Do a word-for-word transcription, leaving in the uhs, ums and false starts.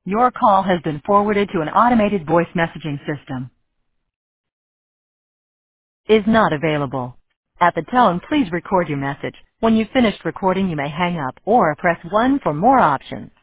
Your call has been forwarded to an automated voice messaging system. Is not available. At the tone, please record your message. When you've finished recording, you may hang up or press one for more options.